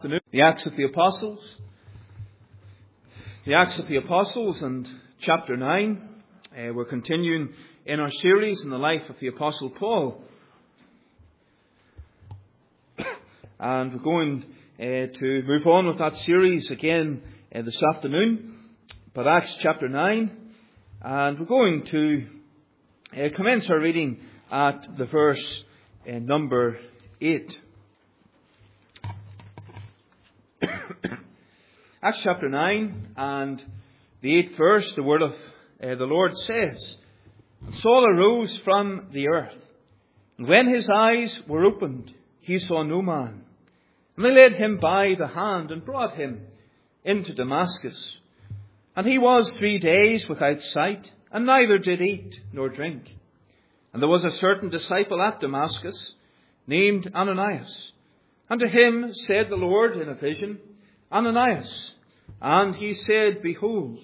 afternoon. The Acts of the Apostles. The Acts of the Apostles and chapter 9. We're continuing in our series in the life of the Apostle Paul. And we're going to move on with that series again this afternoon. But Acts chapter 9. And we're going to commence our reading at the verse number 8. Acts chapter 9 and the 8th verse, the word of the Lord says, Saul arose from the earth, and when his eyes were opened, he saw no man. And they led him by the hand and brought him into Damascus. And he was 3 days without sight, and neither did eat nor drink. And there was a certain disciple at Damascus, named Ananias. And to him said the Lord in a vision, Ananias. And he said, Behold,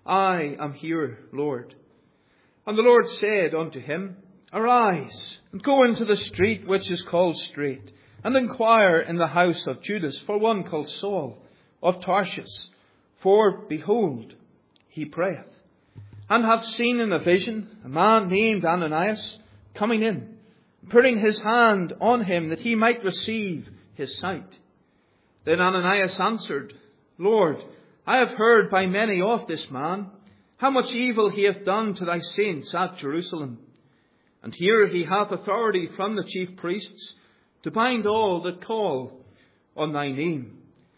I am here, Lord. And the Lord said unto him, Arise, and go into the street which is called Straight, and inquire in the house of Judas for one called Saul of Tarsus. For, behold, he prayeth, and hath seen in a vision a man named Ananias coming in, putting his hand on him that he might receive his sight. Then Ananias answered, Lord, I have heard by many of this man, how much evil he hath done to thy saints at Jerusalem. And here he hath authority from the chief priests to bind all that call on thy name.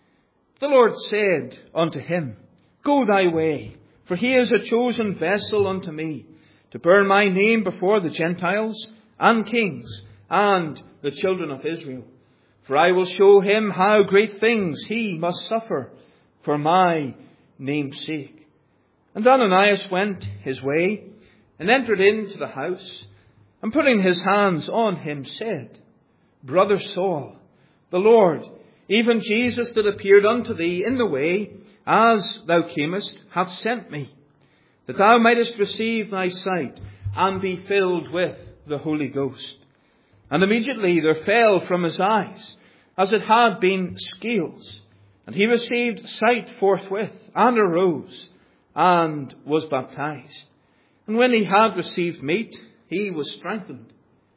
The Lord said unto him, Go thy way, for he is a chosen vessel unto me, to bear my name before the Gentiles and kings and the children of Israel. For I will show him how great things he must suffer for my name's sake. And Ananias went his way, and entered into the house, and putting his hands on him, said, Brother Saul, the Lord, even Jesus that appeared unto thee in the way, as thou camest, hath sent me, that thou mightest receive thy sight, and be filled with the Holy Ghost. And immediately there fell from his eyes, as it had been scales, and he received sight forthwith, and arose, and was baptized. And when he had received meat, he was strengthened.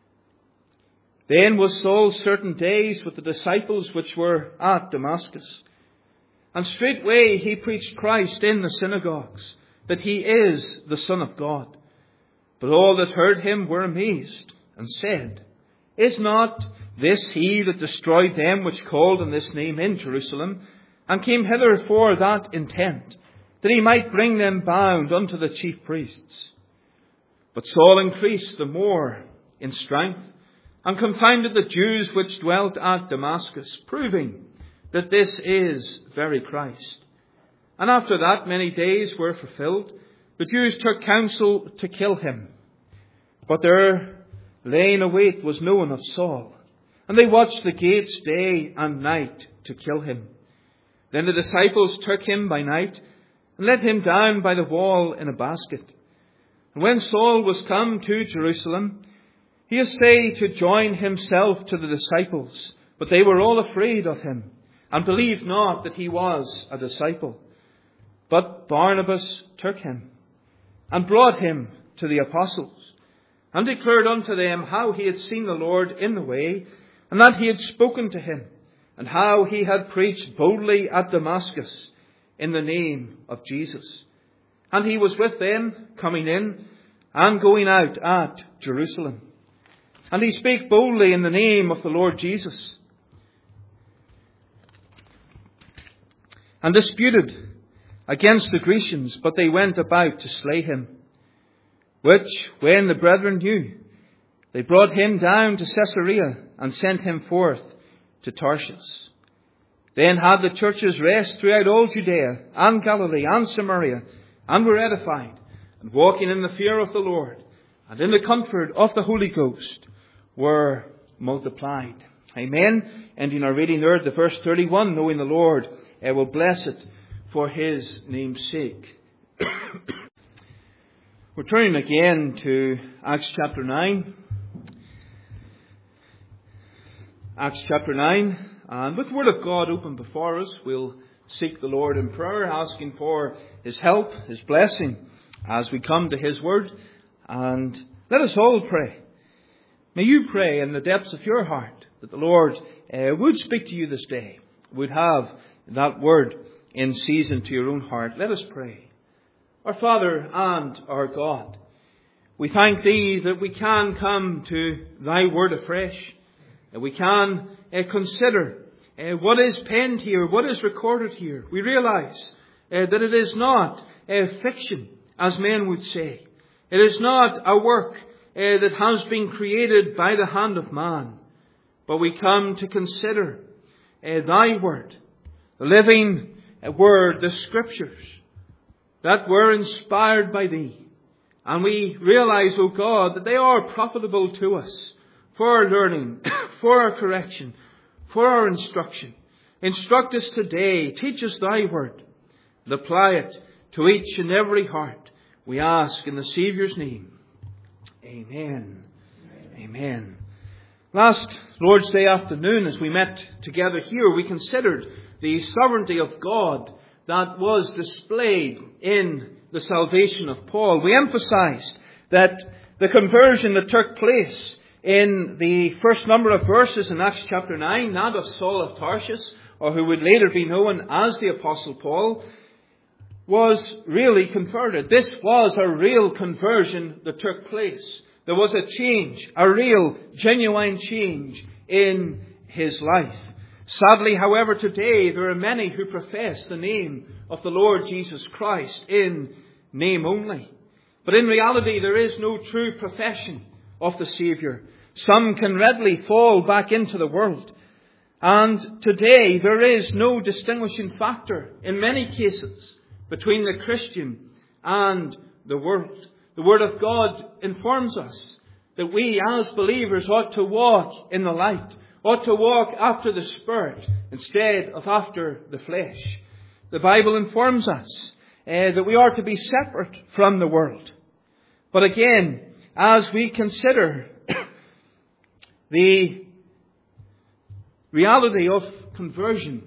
Then was Saul certain days with the disciples which were at Damascus. And straightway he preached Christ in the synagogues, that he is the Son of God. But all that heard him were amazed, and said, Is not this he that destroyed them which called on this name in Jerusalem, and came hither for that intent, that he might bring them bound unto the chief priests? But Saul increased the more in strength, and confounded the Jews which dwelt at Damascus, proving that this is very Christ. And after that many days were fulfilled, the Jews took counsel to kill him. But their laying await was known of Saul, and they watched the gates day and night to kill him. Then the disciples took him by night, and let him down by the wall in a basket. And when Saul was come to Jerusalem, he essayed to join himself to the disciples, but they were all afraid of him, and believed not that he was a disciple. But Barnabas took him, and brought him to the apostles, and declared unto them how he had seen the Lord in the way, and that he had spoken to him, and how he had preached boldly at Damascus in the name of Jesus. And he was with them coming in and going out at Jerusalem. And he spake boldly in the name of the Lord Jesus, and disputed against the Grecians, but they went about to slay him. Which, when the brethren knew, they brought him down to Caesarea, and sent him forth to Tarsus. Then had the churches rest throughout all Judea and Galilee and Samaria, and were edified, and walking in the fear of the Lord, and in the comfort of the Holy Ghost, were multiplied. Amen. Ending our reading there at the verse 31, knowing the Lord will bless it for his name's sake. We're turning again to Acts chapter 9. Acts chapter 9 And with the Word of God open before us, we'll seek the Lord in prayer, asking for His help, His blessing, as we come to His Word. And let us all pray. May you pray in the depths of your heart that the Lord would speak to you this day, would have that Word in season to your own heart. Let us pray. Our Father and our God, we thank Thee that we can come to Thy Word afresh, that we can consider what is penned here, what is recorded here. We realize that it is not fiction, as men would say. It is not a work that has been created by the hand of man. But we come to consider Thy Word, the living Word, the Scriptures, that were inspired by Thee. And we realize, O God, that they are profitable to us for our learning, for our correction, for our instruction. Instruct us today. Teach us Thy Word and apply it to each and every heart. We ask in the Saviour's name. Amen. Amen. Last Lord's Day afternoon, as we met together here, we considered the sovereignty of God that was displayed in the salvation of Paul. We emphasized that the conversion that took place in the first number of verses in Acts chapter 9, that of Saul of Tarsus, or who would later be known as the Apostle Paul, was really converted. This was a real conversion that took place. There was a change, a real, genuine change in his life. Sadly, however, today there are many who profess the name of the Lord Jesus Christ in name only. But in reality, there is no true profession of the Saviour. Some can readily fall back into the world. And today there is no distinguishing factor in many cases between the Christian and the world. The Word of God informs us that we as believers ought to walk in the light, ought to walk after the Spirit instead of after the flesh. The Bible informs us that we are to be separate from the world. But again, as we consider the reality of conversion,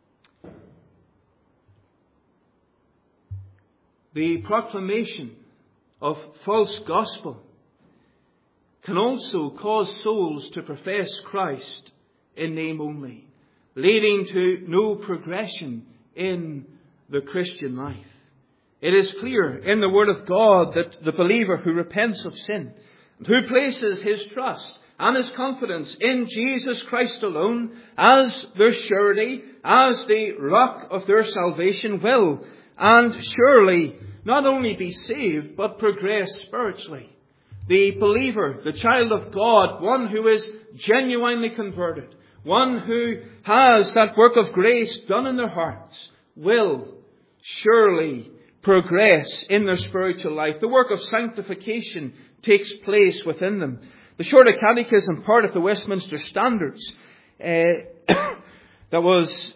the proclamation of false gospel can also cause souls to profess Christ in name only, leading to no progression in the Christian life. It is clear in the Word of God that the believer who repents of sin, and who places his trust and his confidence in Jesus Christ alone as their surety, as the rock of their salvation, will and surely not only be saved, but progress spiritually. The believer, the child of God, one who is genuinely converted, one who has that work of grace done in their hearts, will surely progress in their spiritual life. The work of sanctification takes place within them. The Shorter Catechism, part of the Westminster Standards, that was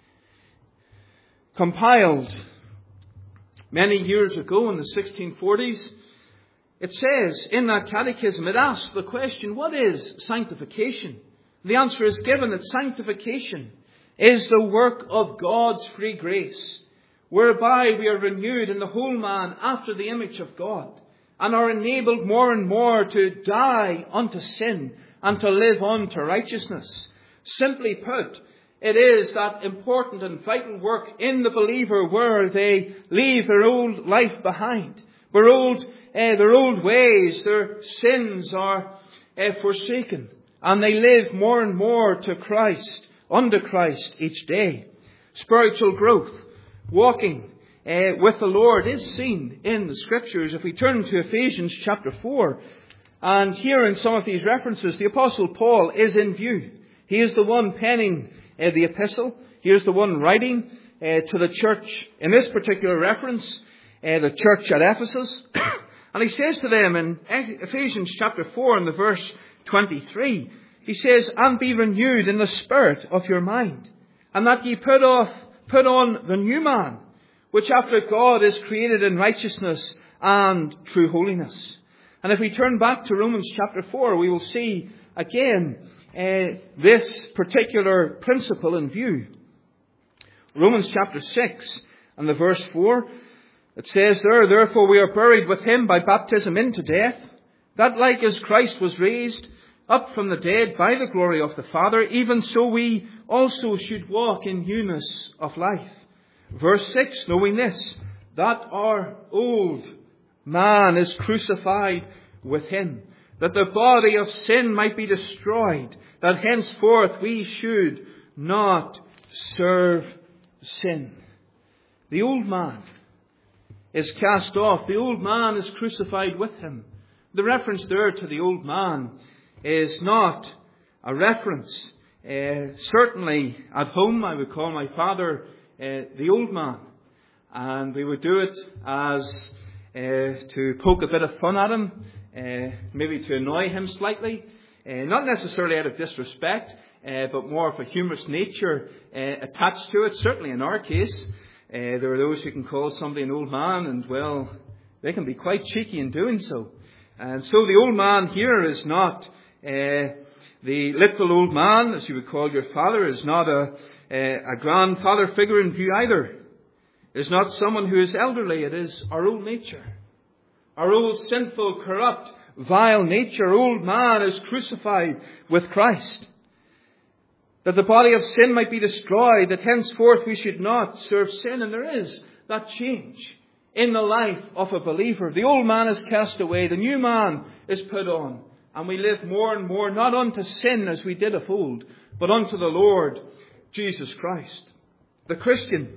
compiled many years ago in the 1640s, it says in that catechism, it asks the question, what is sanctification? The answer is given that sanctification is the work of God's free grace, whereby we are renewed in the whole man after the image of God, and are enabled more and more to die unto sin and to live on to righteousness. Simply put, it is that important and vital work in the believer where they leave their old life behind. Their old ways, their sins are forsaken. And they live more and more to Christ, under Christ each day. Spiritual growth, walking with the Lord is seen in the Scriptures. If we turn to Ephesians chapter 4, and here in some of these references, the Apostle Paul is in view. He is the one penning the epistle. He is the one writing to the church, in this particular reference, the church at Ephesus. And he says to them in Ephesians chapter 4 and the verse 23, he says, and be renewed in the spirit of your mind, and that ye put on the new man, which after God is created in righteousness and true holiness. And if we turn back to Romans chapter 4, we will see again this particular principle in view. Romans chapter 6 and the verse 4, it says there, "Therefore we are buried with him by baptism into death, that like as Christ was raised up from the dead by the glory of the Father, even so we also should walk in newness of life." Verse 6, "Knowing this, that our old man is crucified with him, that the body of sin might be destroyed, that henceforth we should not serve sin." The old man is cast off. The old man is crucified with him. The reference there to the old man is not a reference. Certainly at home I would call my father the old man. And we would do it as to poke a bit of fun at him, maybe to annoy him slightly. Not necessarily out of disrespect, but more of a humorous nature attached to it. Certainly in our case, there are those who can call somebody an old man, and well, they can be quite cheeky in doing so. And so the old man here is not the literal old man, as you would call your father, is not a grandfather figure in view either. It is not someone who is elderly. It is our old nature. Our old sinful, corrupt, vile nature. Our old man is crucified with Christ, that the body of sin might be destroyed, that henceforth we should not serve sin. And there is that change in the life of a believer. The old man is cast away, the new man is put on, and we live more and more not unto sin as we did of old, but unto the Lord Jesus Christ. The Christian,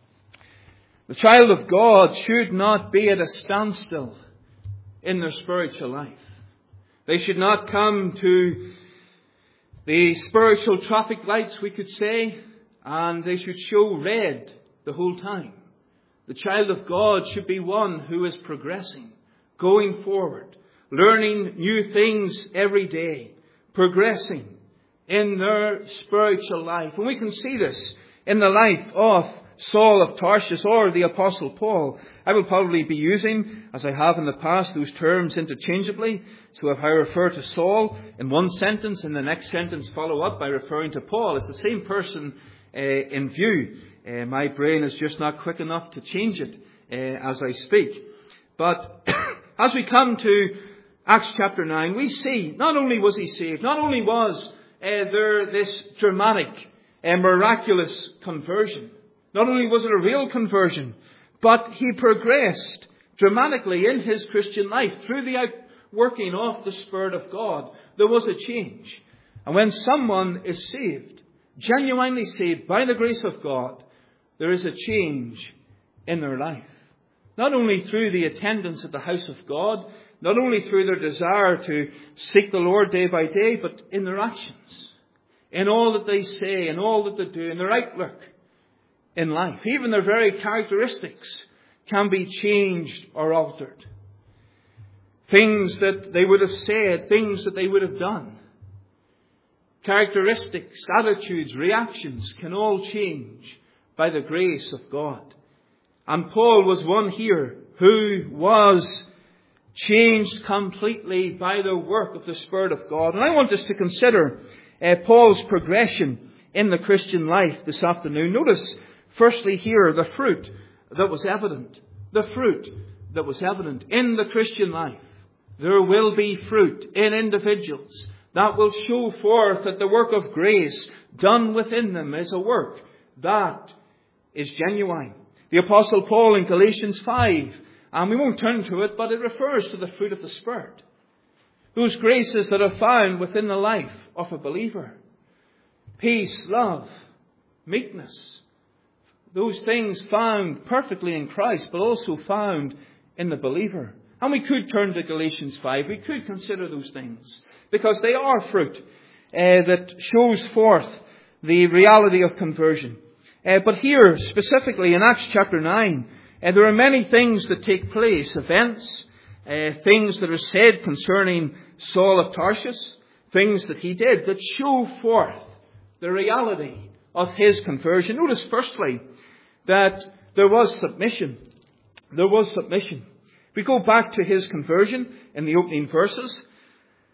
the child of God, should not be at a standstill in their spiritual life. They should not come to the spiritual traffic lights, we could say, and they should show red the whole time. The child of God should be one who is progressing, going forward, learning new things every day, progressing in their spiritual life. And we can see this in the life of Saul of Tarsus or the Apostle Paul. I will probably be using, as I have in the past, those terms interchangeably. So if I refer to Saul in one sentence, in the next sentence follow up by referring to Paul, it's the same person in view. My brain is just not quick enough to change it as I speak. But as we come to Acts chapter 9, we see not only was he saved, not only was there this dramatic and miraculous conversion, not only was it a real conversion, but he progressed dramatically in his Christian life through the outworking of the Spirit of God. There was a change. And when someone is saved, genuinely saved by the grace of God, there is a change in their life. Not only through the attendance at the house of God, not only through their desire to seek the Lord day by day, but in their actions, in all that they say, in all that they do, in their outlook in life. Even their very characteristics can be changed or altered. Things that they would have said, things that they would have done. Characteristics, attitudes, reactions can all change by the grace of God. And Paul was one here who was changed completely by the work of the Spirit of God. And I want us to consider Paul's progression in the Christian life this afternoon. Notice, firstly here, the fruit that was evident. The fruit that was evident in the Christian life. There will be fruit in individuals that will show forth that the work of grace done within them is a work that is genuine. The Apostle Paul in Galatians 5, and we won't turn to it, but it refers to the fruit of the Spirit. Those graces that are found within the life of a believer. Peace, love, meekness. Those things found perfectly in Christ, but also found in the believer. And we could turn to Galatians 5. We could consider those things, because they are fruit that shows forth the reality of conversion. But here, specifically in Acts chapter 9, there are many things that take place, events, things that are said concerning Saul of Tarsus, things that he did that show forth the reality of his conversion. Notice firstly that there was submission. There was submission. If we go back to his conversion in the opening verses,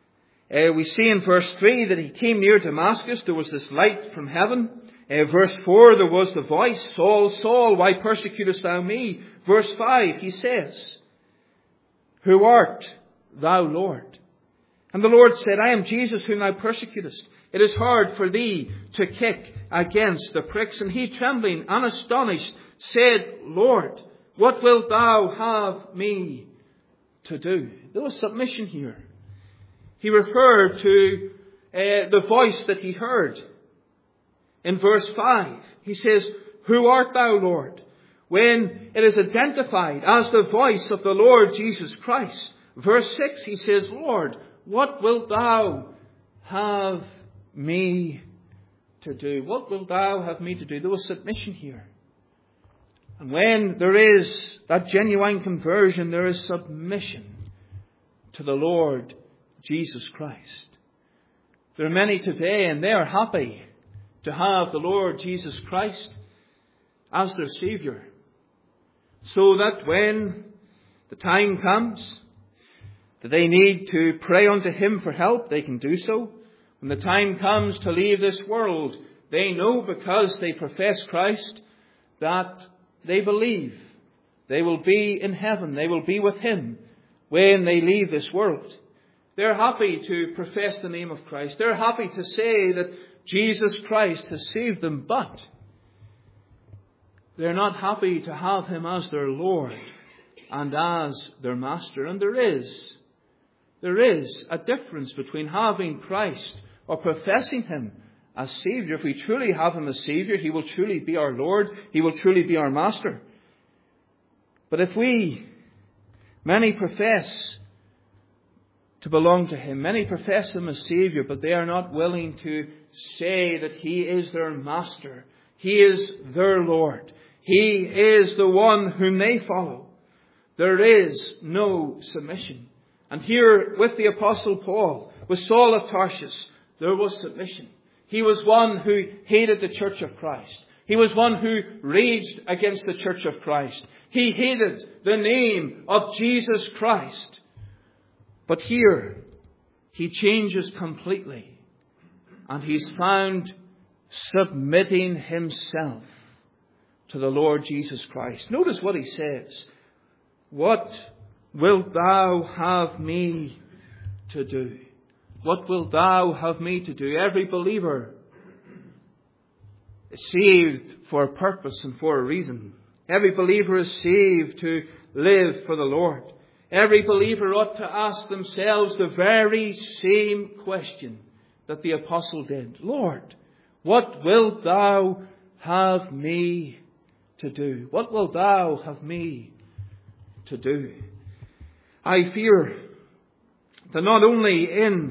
We see in verse 3 that he came near Damascus. There was this light from heaven. Verse 4, there was the voice, Saul, Saul, why persecutest thou me? Verse 5, he says, Who art thou, Lord? And the Lord said, I am Jesus whom thou persecutest. It is hard for thee to kick against the pricks. And he, trembling and astonished, said, Lord, what wilt thou have me to do? There was submission here. He referred to the voice that he heard. In verse 5, he says, Who art thou, Lord? When it is identified as the voice of the Lord Jesus Christ. Verse 6, he says, Lord, what wilt thou have me to do? What wilt thou have me to do? There was submission here. And when there is that genuine conversion, there is submission to the Lord Jesus Christ. There are many today, and they are happy to have the Lord Jesus Christ as their Saviour, so that when the time comes that they need to pray unto Him for help, they can do so. When the time comes to leave this world, they know, because they profess Christ, that they believe they will be in heaven. They will be with Him when they leave this world. They're happy to profess the name of Christ. They're happy to say that Jesus Christ has saved them, but they're not happy to have Him as their Lord and as their Master. And there is a difference between having Christ or professing Him as Saviour. If we truly have Him as Saviour, He will truly be our Lord. He will truly be our Master. But if many profess to belong to Him, many profess Him as Saviour, but they are not willing to say that He is their Master. He is their Lord. He is the one whom they follow. There is no submission. And here with the Apostle Paul, with Saul of Tarsus, there was submission. He was one who hated the church of Christ. He was one who raged against the church of Christ. He hated the name of Jesus Christ. But here, he changes completely. And he's found submitting himself to the Lord Jesus Christ. Notice what he says. What wilt thou have me to do? What wilt thou have me to do? Every believer is saved for a purpose and for a reason. Every believer is saved to live for the Lord. Every believer ought to ask themselves the very same question that the apostle did. Lord, what wilt thou have me to do? What wilt thou have me to do? I fear that not only in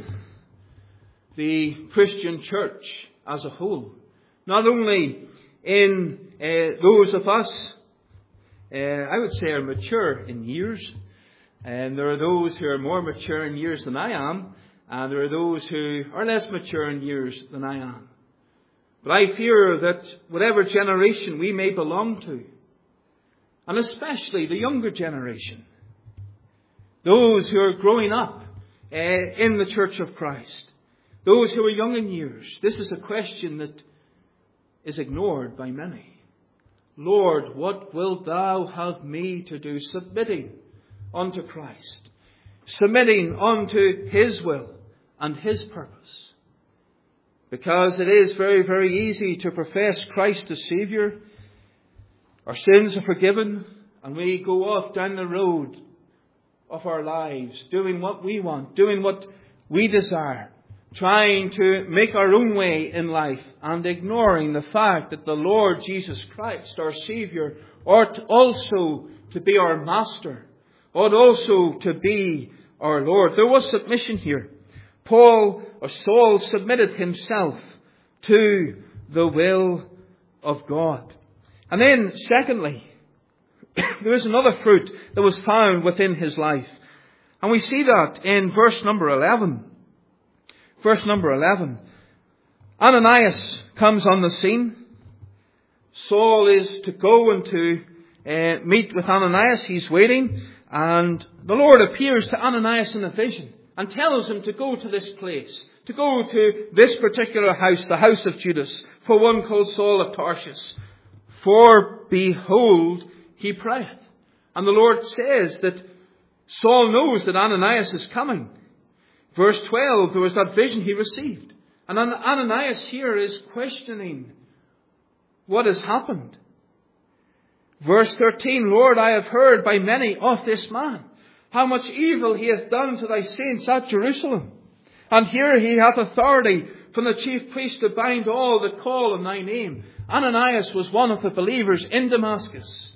the Christian church as a whole, not only in those of us, I would say, are mature in years, and there are those who are more mature in years than I am, and there are those who are less mature in years than I am. But I fear that whatever generation we may belong to, and especially the younger generation, those who are growing up in the church of Christ, those who are young in years, this is a question that is ignored by many. Lord, what wilt thou have me to do? Submitting unto Christ, submitting unto His will and His purpose. Because it is very, very easy to profess Christ as Saviour. Our sins are forgiven, and we go off down the road of our lives, doing what we want, doing what we desire, trying to make our own way in life, and ignoring the fact that the Lord Jesus Christ, our Saviour, ought also to be our Master, ought also to be our Lord. There was submission here. Saul submitted himself to the will of God. And then, secondly, there is another fruit that was found within his life. And we see that in verse number 11. Verse number 11. Ananias comes on the scene. Saul is to go and to meet with Ananias. He's waiting. And the Lord appears to Ananias in a vision. and tells him to go to this place, to go to this particular house, the house of Judas, for one called Saul of Tarsus. For behold, he prayeth. And the Lord says that Saul knows that Ananias is coming. Verse 12, there was that vision he received. And Ananias here is questioning what has happened. Verse 13, Lord, I have heard by many of this man, how much evil he hath done to thy saints at Jerusalem. And here he hath authority from the chief priest to bind all that call on thy name. Ananias was one of the believers in Damascus,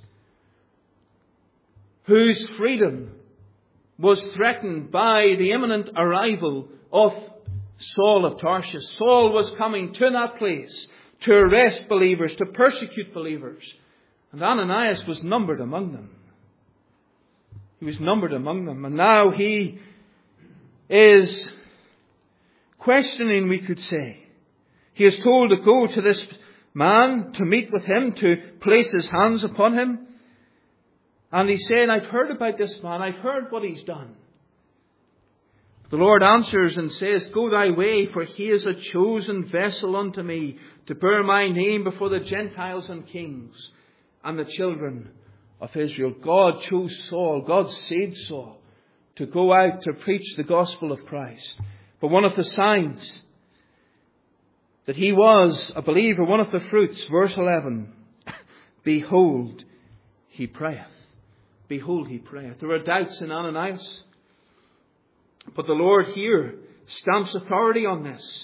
whose freedom was threatened by the imminent arrival of Saul of Tarsus. Saul was coming to that place to arrest believers, to persecute believers. And Ananias was numbered among them. He was numbered among them. And now he is questioning, we could say. He is told to go to this man, to meet with him, to place his hands upon him. And he's saying, I've heard about this man. I've heard what he's done. The Lord answers and says, go thy way, for he is a chosen vessel unto me, to bear my name before the Gentiles and kings and the children of Israel. God chose Saul, God saved Saul, to go out to preach the gospel of Christ. But one of the signs that he was a believer, one of the fruits, verse 11, behold, he prayeth. Behold, he prayeth. There are doubts in Ananias, but the Lord here stamps authority on this.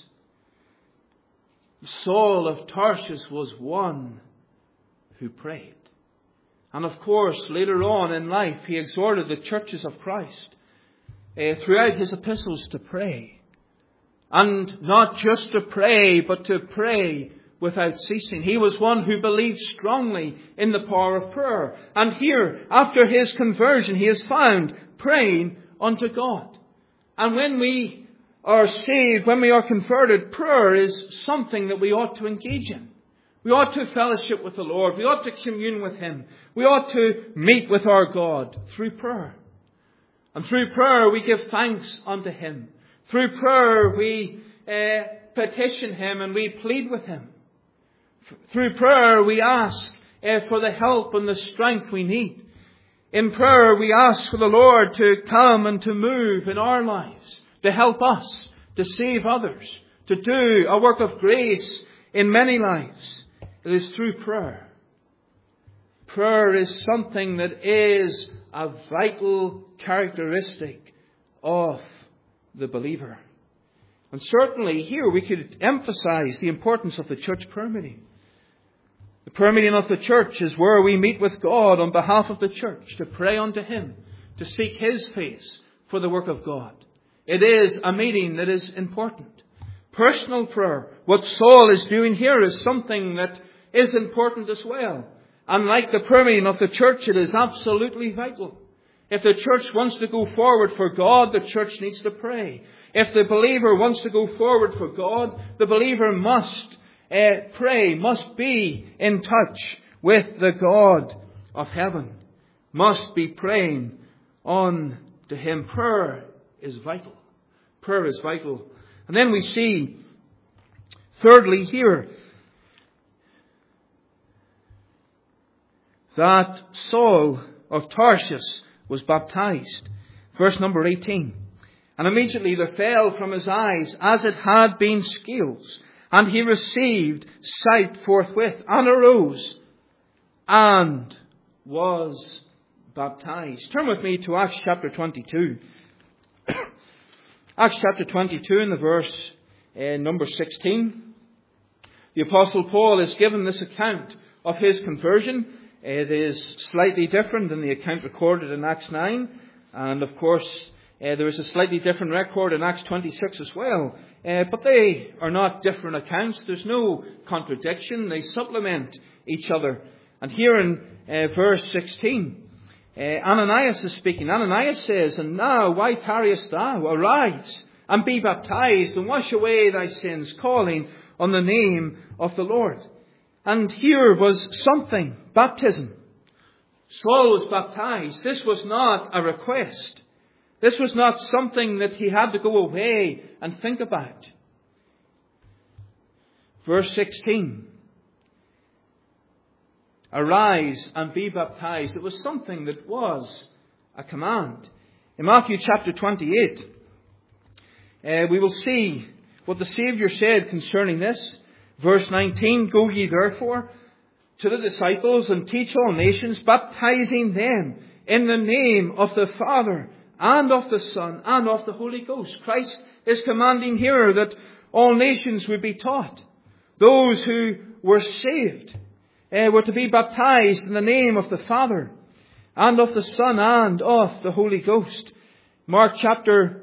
Saul of Tarsus was one who prayed. And of course, later on in life, he exhorted the churches of Christ throughout his epistles to pray. And not just to pray, but to pray without ceasing. He was one who believed strongly in the power of prayer. And here, after his conversion, he is found praying unto God. And when we are saved, when we are converted, prayer is something that we ought to engage in. We ought to fellowship with the Lord. We ought to commune with Him. We ought to meet with our God through prayer. And through prayer we give thanks unto Him. Through prayer we petition Him and we plead with Him. Through prayer we ask for the help and the strength we need. In prayer we ask for the Lord to come and to move in our lives, to help us, to save others, to do a work of grace in many lives. It is through prayer. Prayer is something that is a vital characteristic of the believer. And certainly here we could emphasize the importance of the church prayer meeting. The prayer meeting of the church is where we meet with God on behalf of the church to pray unto Him, to seek His face for the work of God. It is a meeting that is important. Personal prayer, what Saul is doing here, is something that is important as well. And like the prayer meeting of the church, it is absolutely vital. If the church wants to go forward for God, the church needs to pray. If the believer wants to go forward for God, the believer must pray, must be in touch with the God of heaven, must be praying on to Him. Prayer is vital. Prayer is vital. And then we see, thirdly here, that Saul of Tarsus was baptized. Verse number 18. And immediately there fell from his eyes as it had been scales, and he received sight forthwith, and arose, and was baptized. Turn with me to Acts chapter 22. Acts chapter 22 in the verse number 16. The Apostle Paul is given this account of his conversion. It is slightly different than the account recorded in Acts 9. And of course, there is a slightly different record in Acts 26 as well. But they are not different accounts. There's no contradiction. They supplement each other. And here in verse 16, Ananias is speaking. Ananias says, And now, why tarriest thou? Arise and be baptized and wash away thy sins, calling on the name of the Lord. And here was something, baptism. Saul was baptized. This was not a request. This was not something that he had to go away and think about. Verse 16. Arise and be baptized. It was something that was a command. In Matthew chapter 28, we will see what the Saviour said concerning this. Verse 19, Go ye therefore to the disciples and teach all nations, baptizing them in the name of the Father and of the Son and of the Holy Ghost. Christ is commanding here that all nations would be taught. Those who were saved were to be baptized in the name of the Father and of the Son and of the Holy Ghost. Mark chapter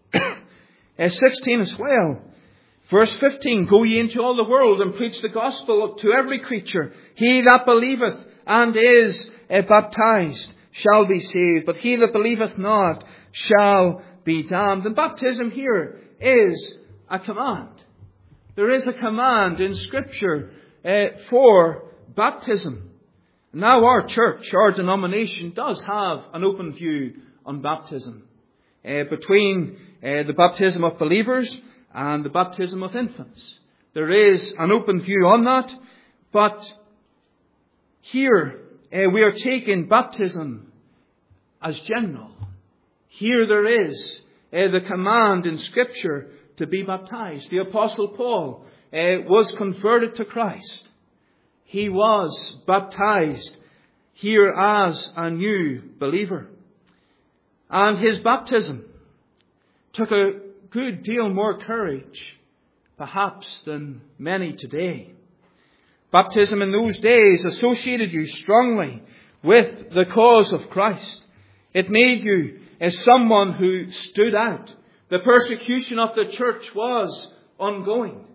16 as well. Verse 15, Go ye into all the world and preach the gospel to every creature. He that believeth and is baptized shall be saved, but he that believeth not shall be damned. And baptism here is a command. There is a command in Scripture for baptism. Now our church, our denomination, does have an open view on baptism. Between the baptism of believers and the baptism of infants. There is an open view on that, but here we are taking baptism as general. Here there is the command in Scripture to be baptized. The Apostle Paul was converted to Christ. He was baptized here as a new believer. And his baptism took a good deal more courage, perhaps, than many today. Baptism in those days associated you strongly with the cause of Christ. It made you as someone who stood out. The persecution of the church was ongoing.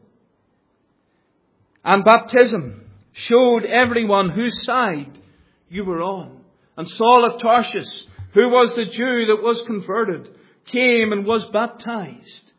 And baptism showed everyone whose side you were on. And Saul of Tarsus, who was the Jew that was converted, came and was baptized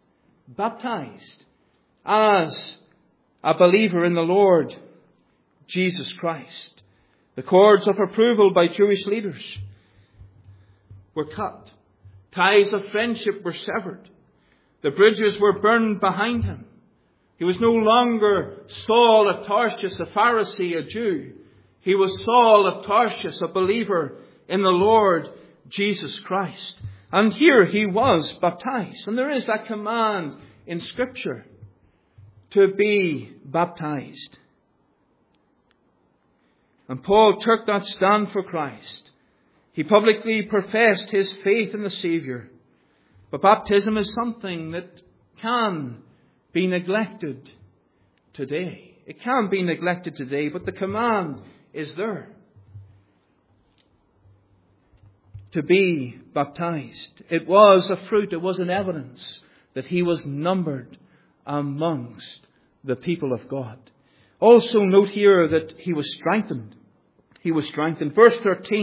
as a believer in the Lord Jesus Christ. The cords of approval by Jewish leaders were cut. Ties of friendship were severed. The bridges were burned behind him. He was no longer Saul of Tarsus, a Pharisee, a Jew. He was Saul of Tarsus, a believer in the Lord Jesus Christ. And here he was baptized. And there is that command in Scripture to be baptized. And Paul took that stand for Christ. He publicly professed his faith in the Saviour. But baptism is something that can be neglected today. It can be neglected today, but the command is there. To be baptized. It was a fruit, it was an evidence that he was numbered amongst the people of God. Also note here that he was strengthened. He was strengthened. Verse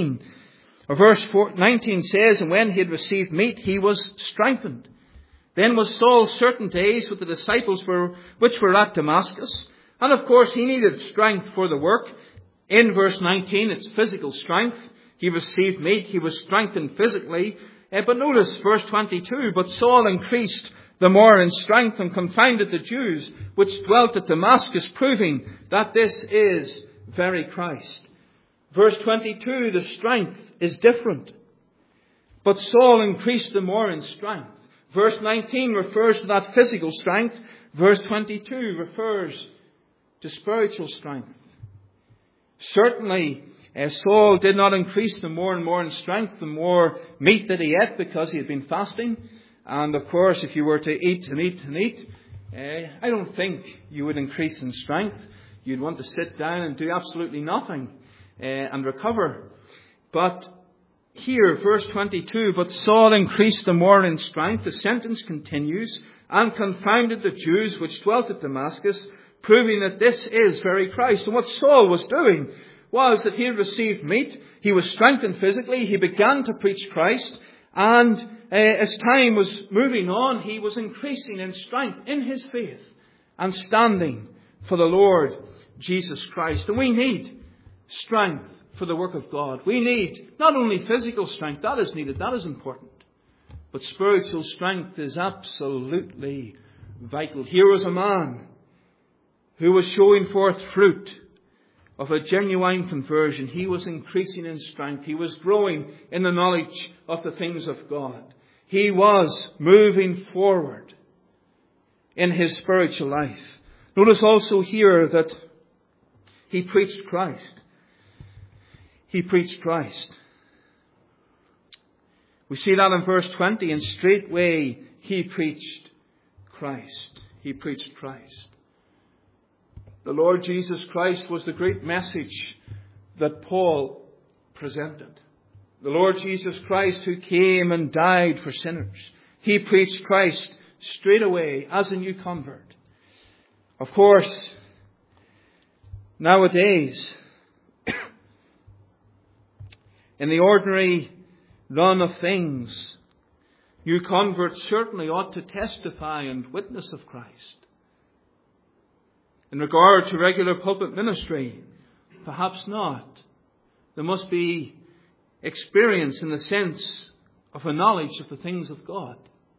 19 says, And when he had received meat, he was strengthened. Then was Saul certain days with the disciples which were at Damascus. And of course he needed strength for the work. In verse 19, it's physical strength. He received meat. He was strengthened physically. But notice verse 22. But Saul increased the more in strength and confounded the Jews which dwelt at Damascus, proving that this is very Christ. Verse 22, the strength is different. But Saul increased the more in strength. Verse 19 refers to that physical strength. Verse 22 refers to spiritual strength. Certainly, Saul did not increase the more and more in strength, the more meat that he ate because he had been fasting. And of course, if you were to eat and eat and eat, I don't think you would increase in strength. You'd want to sit down and do absolutely nothing and recover. But here, verse 22, But Saul increased the more in strength. The sentence continues, And confounded the Jews which dwelt at Damascus, proving that this is very Christ. And what Saul was doing was that he had received meat. He was strengthened physically. He began to preach Christ. And as time was moving on, he was increasing in strength in his faith and standing for the Lord Jesus Christ. And we need strength for the work of God. We need not only physical strength, that is needed, that is important. But spiritual strength is absolutely vital. Here was a man who was showing forth fruit of a genuine conversion. He was increasing in strength. He was growing in the knowledge of the things of God. He was moving forward in his spiritual life. Notice also here that he preached Christ. He preached Christ. We see that in verse 20, and straightway he preached Christ. He preached Christ. The Lord Jesus Christ was the great message that Paul presented. The Lord Jesus Christ who came and died for sinners. He preached Christ straight away as a new convert. Of course, nowadays, in the ordinary run of things, new converts certainly ought to testify and witness of Christ. In regard to regular pulpit ministry, perhaps not. There must be experience in the sense of a knowledge of the things of God.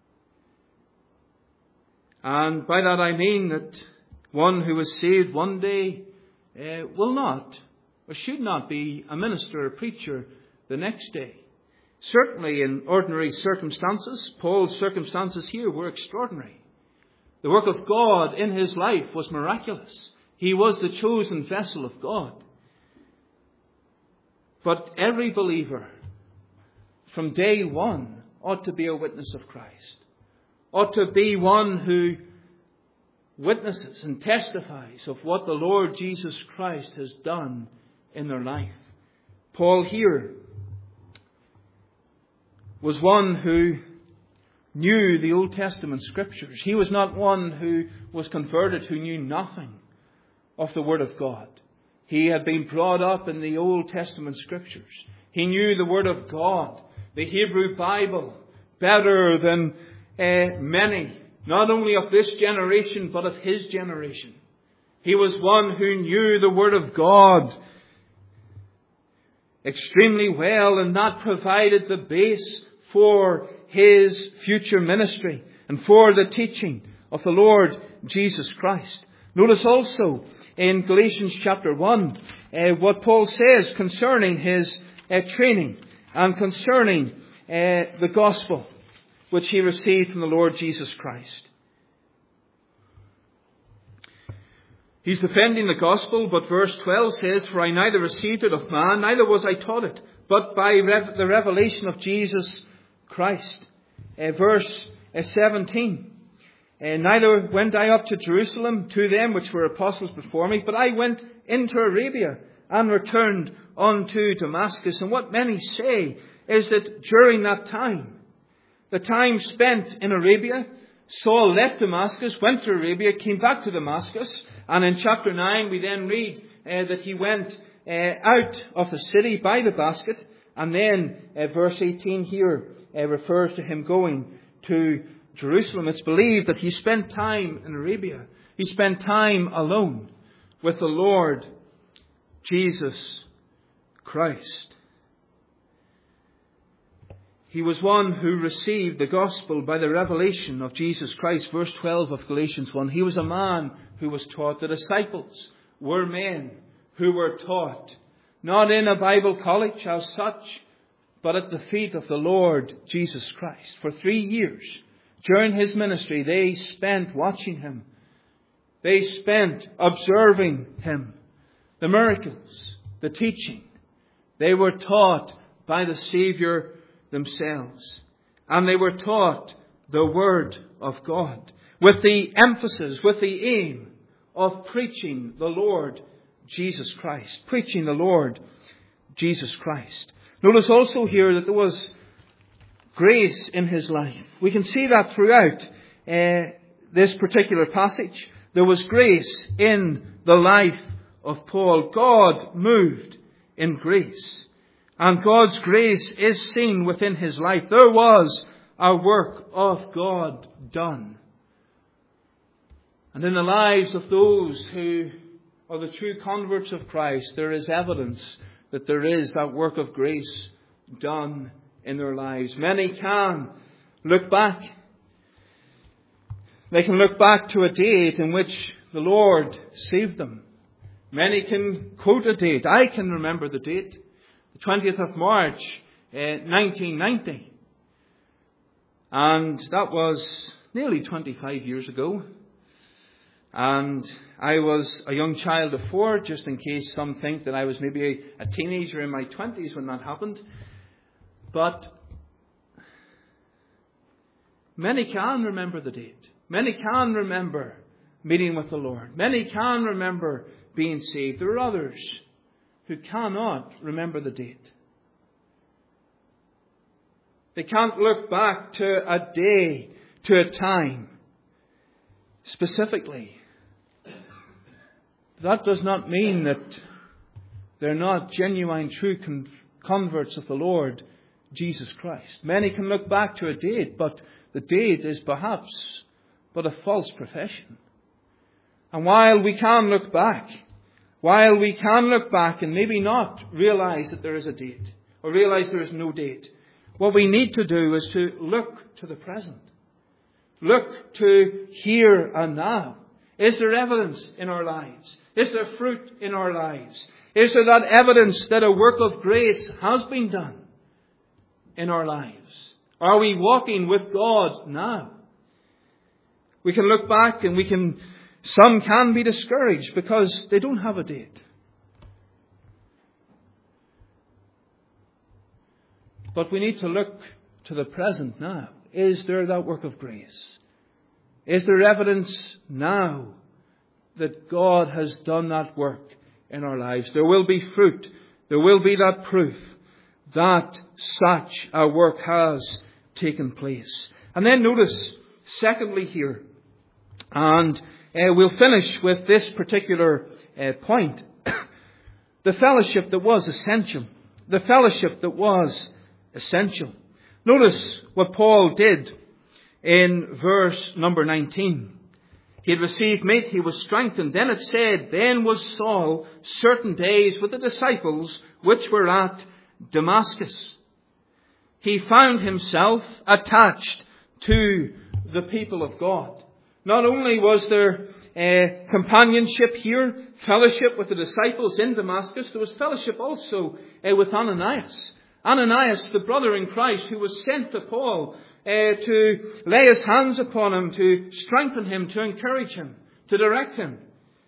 And by that I mean that one who is saved one day will not or should not be a minister or preacher the next day. Certainly in ordinary circumstances, Paul's circumstances here were extraordinary. The work of God in his life was miraculous. He was the chosen vessel of God. But every believer from day one ought to be a witness of Christ. Ought to be one who witnesses and testifies of what the Lord Jesus Christ has done in their life. Paul here was one who knew the Old Testament Scriptures. He was not one who was converted who knew nothing of the Word of God. He had been brought up in the Old Testament Scriptures. He knew the Word of God, the Hebrew Bible, better than many, not only of this generation, but of his generation. He was one who knew the Word of God extremely well, and that provided the base for his future ministry and for the teaching of the Lord Jesus Christ. Notice also in Galatians chapter 1 what Paul says concerning his training and concerning the gospel which he received from the Lord Jesus Christ. He's defending the gospel, but verse 12 says, "For I neither received it of man, neither was I taught it, but by the revelation of Jesus Christ." Verse 17, "Neither went I up to Jerusalem to them which were apostles before me, but I went into Arabia and returned unto Damascus." And what many say is that during that time, the time spent in Arabia, Saul left Damascus, went to Arabia, came back to Damascus, and in chapter 9 we then read that he went out of the city by the basket, and then verse 18 here refers to him going to Jerusalem. It's believed that he spent time in Arabia. He spent time alone with the Lord Jesus Christ. He was one who received the gospel by the revelation of Jesus Christ. Verse 12 of Galatians 1. He was a man who was taught. The disciples were men who were taught. Not in a Bible college as such, but at the feet of the Lord Jesus Christ. For 3 years, during his ministry, they spent watching him. They spent observing him. The miracles, the teaching. They were taught by the Saviour themselves. And they were taught the Word of God, with the emphasis, with the aim of preaching the Lord Jesus Christ. Preaching the Lord Jesus Christ. Notice also here that there was grace in his life. We can see that throughout this particular passage. There was grace in the life of Paul. God moved in grace. And God's grace is seen within his life. There was a work of God done. And in the lives of those who are the true converts of Christ, there is evidence that there is that work of grace done in their lives. Many can look back. They can look back to a date in which the Lord saved them. Many can quote a date. I can remember the date, the 20th of March, 1990. And that was nearly 25 years ago. And I was a young child of 4, just in case some think that I was maybe a teenager in my 20s when that happened. But many can remember the date. Many can remember meeting with the Lord. Many can remember being saved. There are others who cannot remember the date. They can't look back to a day, to a time, specifically. That does not mean that they're not genuine, true converts of the Lord Jesus Christ. Many can look back to a date, but the date is perhaps but a false profession. And while we can look back and maybe not realize that there is a date, or realize there is no date, what we need to do is to look to the present. Look to here and now. Is there evidence in our lives? Is there fruit in our lives? Is there that evidence that a work of grace has been done in our lives? Are we walking with God now? We can look back and some can be discouraged because they don't have a date. But we need to look to the present now. Is there that work of grace? Is there evidence now that God has done that work in our lives? There will be fruit. There will be that proof that such a work has taken place. And then notice, secondly here, and we'll finish with this particular point, the fellowship that was essential. The fellowship that was essential. Notice what Paul did in verse number 19. He had received meat, he was strengthened. Then it said, then was Saul certain days with the disciples which were at Damascus. He found himself attached to the people of God. Not only was there companionship here, fellowship with the disciples in Damascus, there was fellowship also with Ananias. Ananias, the brother in Christ, who was sent to Paul to lay his hands upon him, to strengthen him, to encourage him, to direct him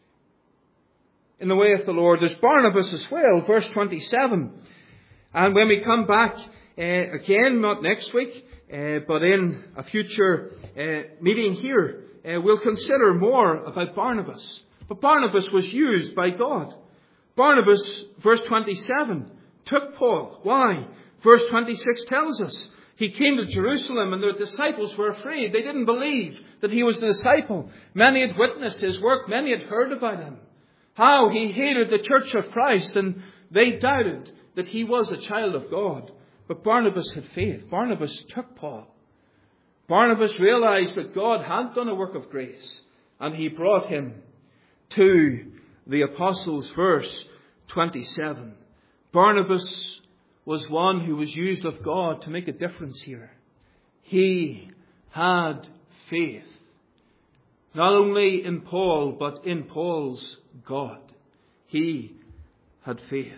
in the way of the Lord. There's Barnabas as well, verse 27. And when we come back again, not next week, but in a future meeting here, we'll consider more about Barnabas. But Barnabas was used by God. Barnabas, verse 27, took Paul. Why? Verse 26 tells us he came to Jerusalem and the disciples were afraid. They didn't believe that he was the disciple. Many had witnessed his work. Many had heard about him. How he hated the church of Christ, and they doubted that he was a child of God. But Barnabas had faith. Barnabas took Paul. Barnabas realized that God had done a work of grace, and he brought him to the apostles. Verse 27. Barnabas was one who was used of God to make a difference here. He had faith. Not only in Paul, but in Paul's God. He had faith.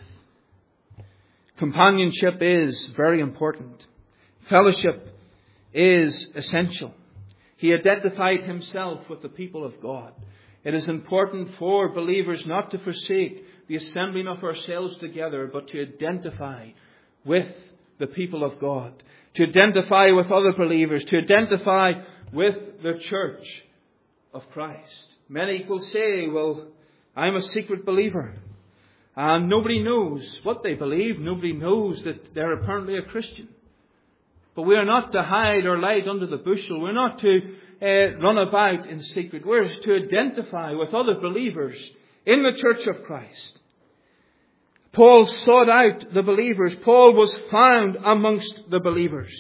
Companionship is very important. Fellowship is essential. He identified himself with the people of God. It is important for believers not to forsake the assembling of ourselves together, but to identify with the people of God, to identify with other believers, to identify with the church of Christ. Many will say, well, I'm a secret believer. And nobody knows what they believe. Nobody knows that they're apparently a Christian. But we are not to hide our light under the bushel. We're not to run about in secret. We're to identify with other believers in the church of Christ. Paul sought out the believers. Paul was found amongst the believers.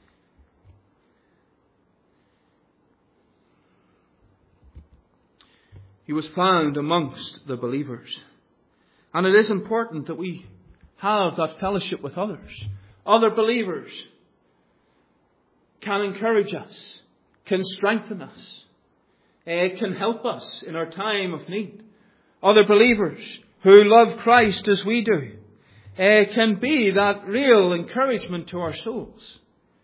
He was found amongst the believers. And it is important that we have that fellowship with others. Other believers can encourage us, can strengthen us, can help us in our time of need. Other believers who love Christ as we do can be that real encouragement to our souls.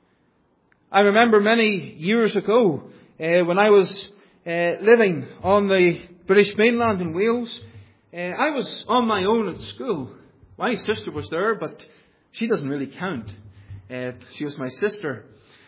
I remember many years ago when I was living on the British mainland in Wales, I was on my own at school. My sister was there, but she doesn't really count. She was my sister.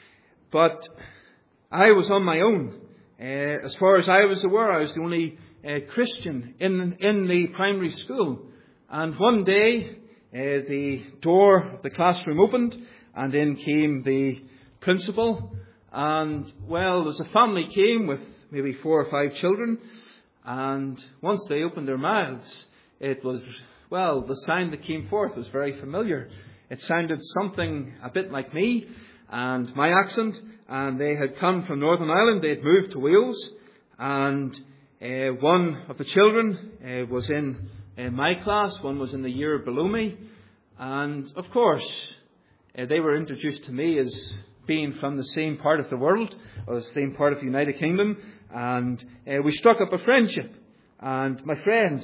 But I was on my own. As far as I was aware, I was the only Christian in the primary school. And one day, the door of the classroom opened, and in came the principal. And, well, there's a family came with maybe 4 or 5 children. And once they opened their mouths, it was, well, the sound that came forth was very familiar. It sounded something a bit like me and my accent. And they had come from Northern Ireland. They had moved to Wales. And one of the children was in my class. One was in the year below me. And, of course, they were introduced to me as being from the same part of the world, or the same part of the United Kingdom. And we struck up a friendship. And my friend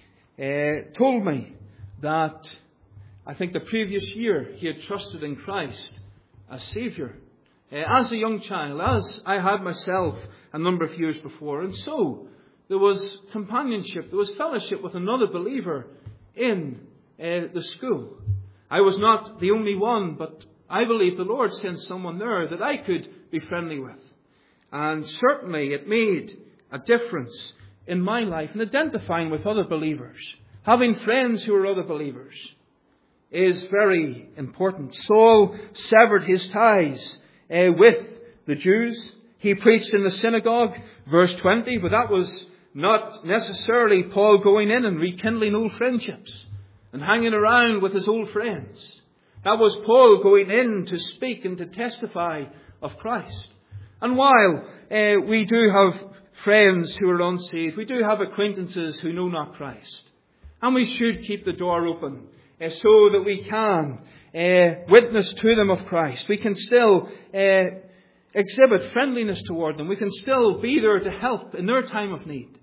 told me that I think the previous year he had trusted in Christ as Saviour. As a young child, as I had myself a number of years before. And so there was companionship, there was fellowship with another believer in the school. I was not the only one, but I believe the Lord sent someone there that I could be friendly with. And certainly it made a difference in my life in identifying with other believers. Having friends who are other believers is very important. Saul severed his ties with the Jews. He preached in the synagogue, verse 20, but that was not necessarily Paul going in and rekindling old friendships and hanging around with his old friends. That was Paul going in to speak and to testify of Christ. And while we do have friends who are unsaved, we do have acquaintances who know not Christ. And we should keep the door open so that we can witness to them of Christ. We can still exhibit friendliness toward them. We can still be there to help in their time of need.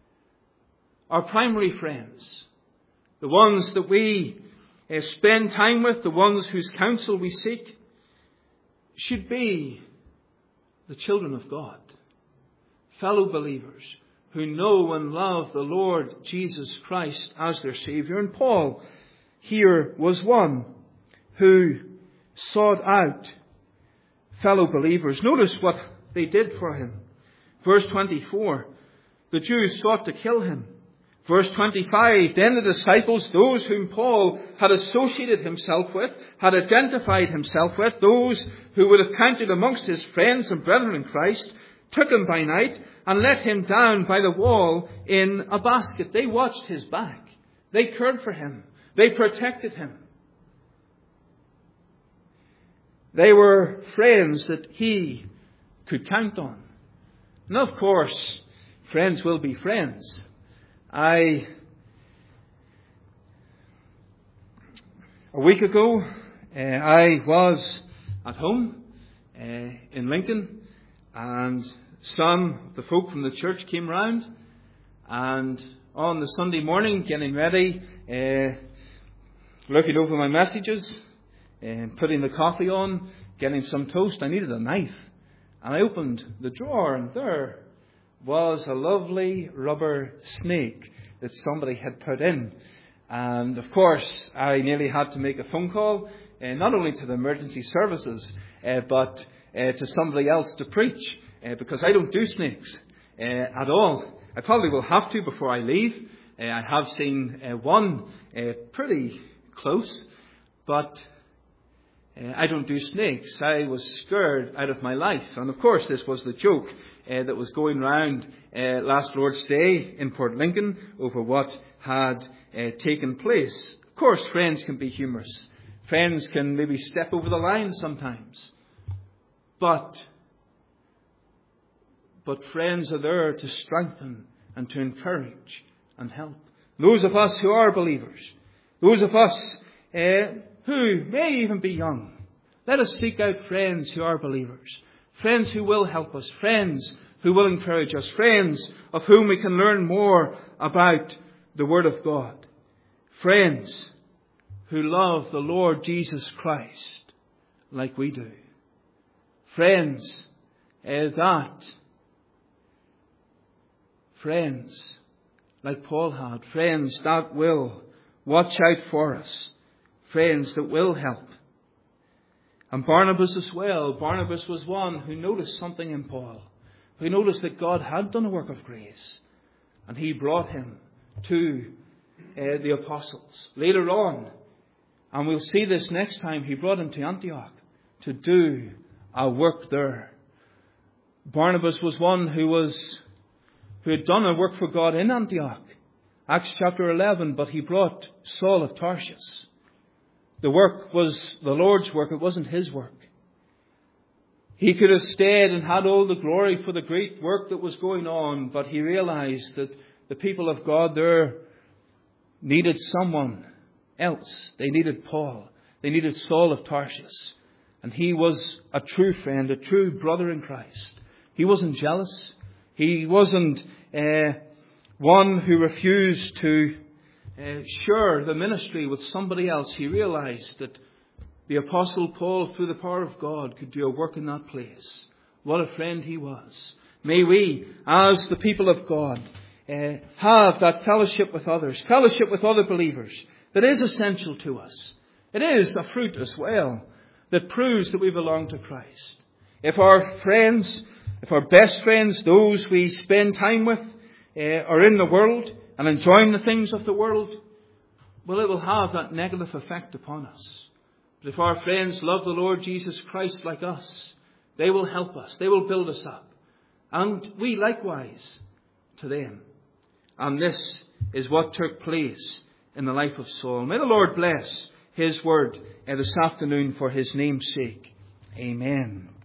Our primary friends, the ones that we spend time with, the ones whose counsel we seek, should be the children of God, fellow believers who know and love the Lord Jesus Christ as their Saviour. And Paul here was one who sought out fellow believers. Notice what they did for him. Verse 24, the Jews sought to kill him. Verse 25, then the disciples, those whom Paul had associated himself with, had identified himself with, those who would have counted amongst his friends and brethren in Christ, took him by night and let him down by the wall in a basket. They watched his back. They cared for him. They protected him. They were friends that he could count on. And of course, friends will be friends. A week ago, I was at home in Lincoln, and some of the folk from the church came round, and on the Sunday morning, getting ready, looking over my messages, putting the coffee on, getting some toast, I needed a knife. And I opened the drawer, and there was a lovely rubber snake that somebody had put in. And of course, I nearly had to make a phone call, not only to the emergency services, but to somebody else to preach, because I don't do snakes at all. I probably will have to before I leave. I have seen one pretty close, but I don't do snakes. I was scared out of my life. And of course, this was the joke that was going round last Lord's Day in Port Lincoln over what had taken place. Of course, friends can be humorous. Friends can maybe step over the line sometimes. But friends are there to strengthen and to encourage and help. Those of us who are believers, those of us who may even be young, Let us seek out friends who are believers. Friends who will help us. Friends who will encourage us. Friends of whom we can learn more about the Word of God. Friends who love the Lord Jesus Christ like we do. Friends like Paul had. Friends that will watch out for us. Friends that will help. And Barnabas as well. Barnabas was one who noticed something in Paul. Who noticed that God had done a work of grace. And he brought him to the apostles. Later on, and we'll see this next time, he brought him to Antioch to do a work there. Barnabas was one who had done a work for God in Antioch. Acts chapter 11, but he brought Saul of Tarsus. The work was the Lord's work, it wasn't his work. He could have stayed and had all the glory for the great work that was going on, but he realized that the people of God there needed someone else. They needed Paul. They needed Saul of Tarsus. And he was a true friend, a true brother in Christ. He wasn't jealous. He wasn't one who refused to share the ministry with somebody else. He realized that the Apostle Paul, through the power of God, could do a work in that place. What a friend he was. May we, as the people of God, have that fellowship with others, fellowship with other believers, that is essential to us. It is a fruit as well that proves that we belong to Christ. If our friends, if our best friends, those we spend time with, are in the world and enjoying the things of the world, well, it will have that negative effect upon us. But if our friends love the Lord Jesus Christ like us, they will help us. They will build us up. And we likewise to them. And this is what took place in the life of Saul. May the Lord bless His word this afternoon for His name's sake. Amen.